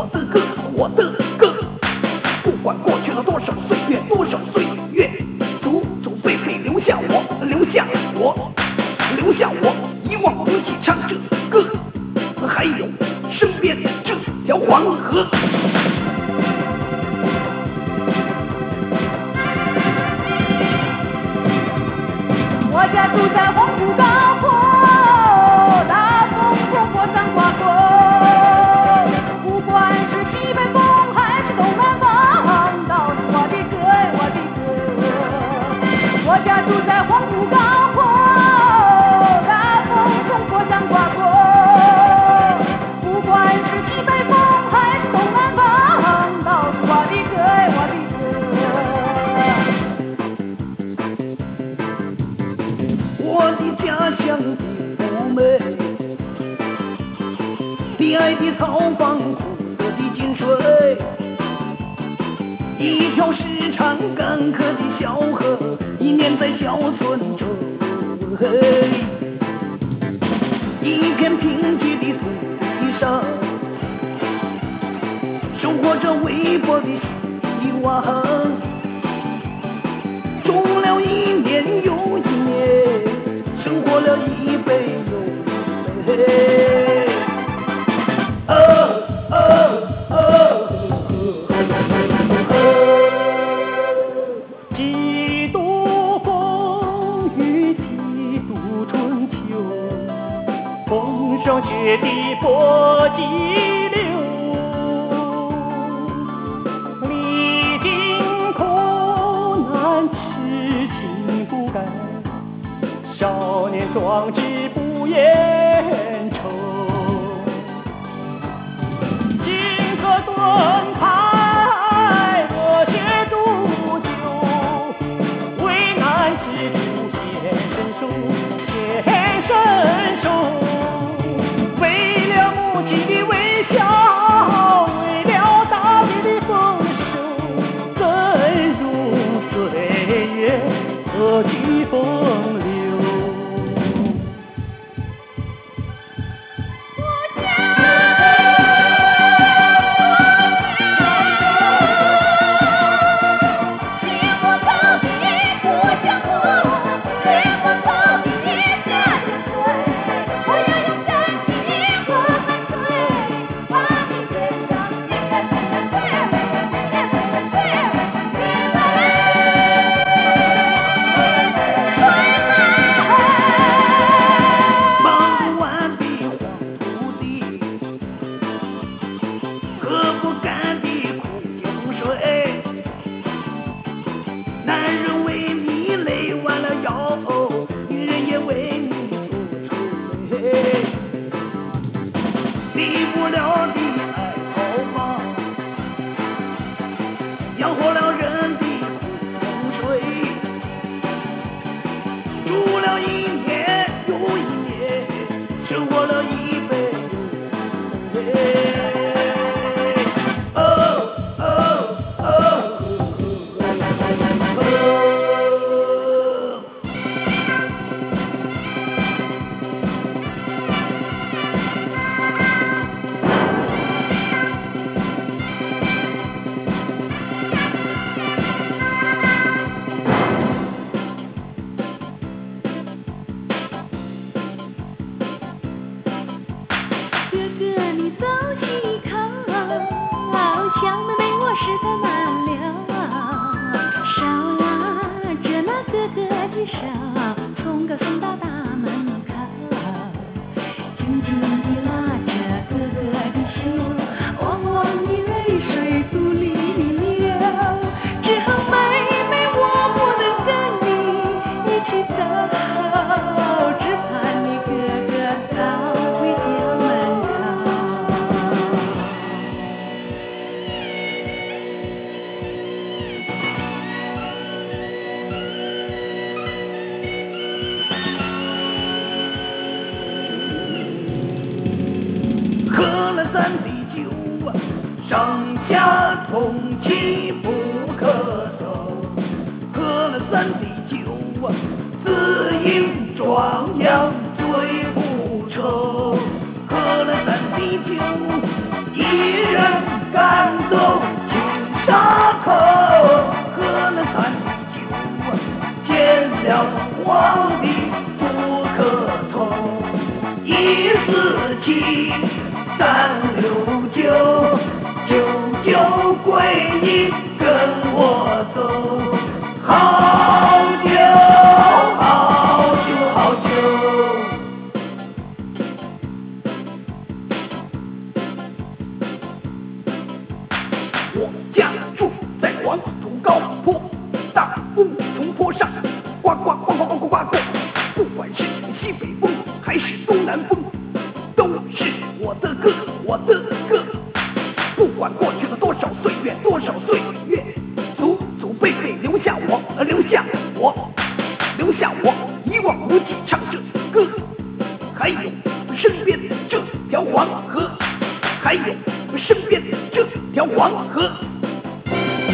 的歌，我的歌。不管过去了多少岁月，多少岁月，祖祖辈辈留下我，留下我，留下我，一望无际唱这歌，还有身边这条黄河。 我家住在黄浦高坡，大风从火山刮过，不管是西北风还是东南风，都是我的歌，我的歌。我家住在黄浦高坡，大风从火山刮过，不管是西北风还是东南风，都是我的歌，我的歌。 我的家乡的妩媚，低矮的草房，苦涩的井水，一条时常干涸的小河，一年在小村周围，一片贫瘠的土地上，生活着微薄的希望，种了一年又一年，生活了一辈又一辈。 几度风雨几度春秋，风霜雪地搏激流，历经苦难痴情不改，少年壮志不言愁。金戈盾牌热血铸就，为难之处显身手，显身手。为了母亲的微笑，为了大地的丰收，怎容岁月何其风流。 男人为你累弯了腰，女人也为你受罪。离不了的爱好吗？养活了人的苦水，住了一年又一年，生活了一辈又一辈。 哥哥你走西头，小妹妹我实在难了，手拉着那哥哥的手，从高送到大门口，紧紧地拉着哥哥的手，汪汪的泪水肚里流，只恨妹妹我不能跟你一起走，只盼你哥哥早回家门口。 喝了三滴酒啊，上下通气不咳嗽。喝了三滴酒啊，自饮壮阳醉不愁。喝了三滴酒，一人大口喝了3杯酒，见了皇帝不可同。147、369，九九归一，跟我走。好酒，好酒，好酒。我家住在黄土高坡，大风从坡上刮刮刮刮刮刮刮过，不管是西北风还是东南风，都是我的歌，我的歌。不管过去了多少岁月，多少岁月，祖祖辈辈留下我，留下我，留下我一望无际唱这歌。还有身边这条黄河，还有身边这条黄河。